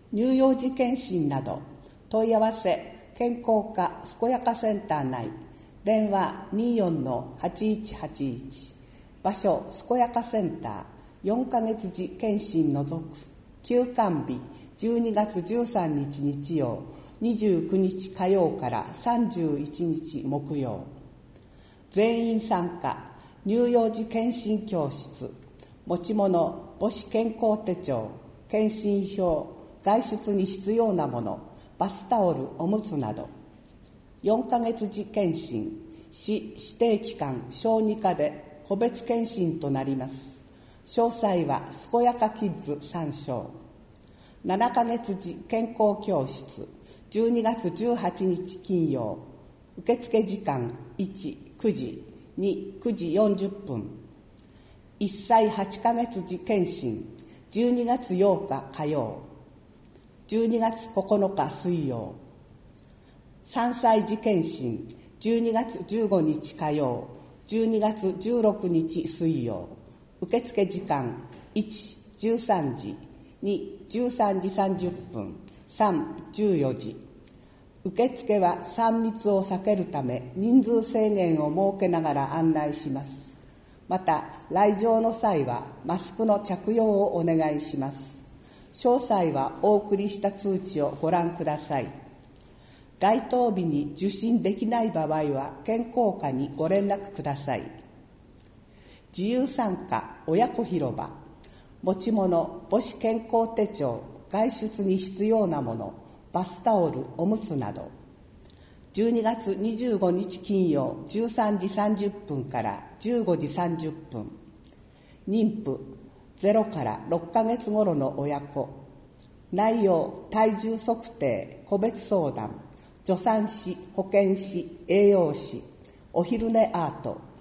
乳幼児健診など問い合わせ健康課健やかセンター内、電話 24-8181、場所健やかセンター、4ヶ月時健診除く、休館日12月13日日曜、29日火曜から31日木曜。全員参加、乳幼児健診教室、持ち物母子健康手帳、健診票、外出に必要なもの、バスタオル、おむつなど。4ヶ月時健診、市指定機関小児科で個別健診となります。詳細は健やかキッズ参照。7ヶ月時健康教室、12月18日金曜、受付時間1、9時、2、9時40分。1歳8ヶ月時健診、12月8日火曜、12月9日水曜。3歳児健診、12月15日火曜、12月16日水曜。受付時間1、13時、2、13時30分、3、14時。受付は3密を避けるため人数制限を設けながら案内します。また来場の際はマスクの着用をお願いします。詳細はお送りした通知をご覧ください。該当日に受診できない場合は健康課にご連絡ください。自由参加親子広場、持ち物母子健康手帳、外出に必要なもの、バスタオル、おむつなど。12月25日金曜13時30分から15時30分。妊婦0から6ヶ月頃の親子。内容、体重測定、個別相談、助産師、保健師、栄養士、お昼寝アート。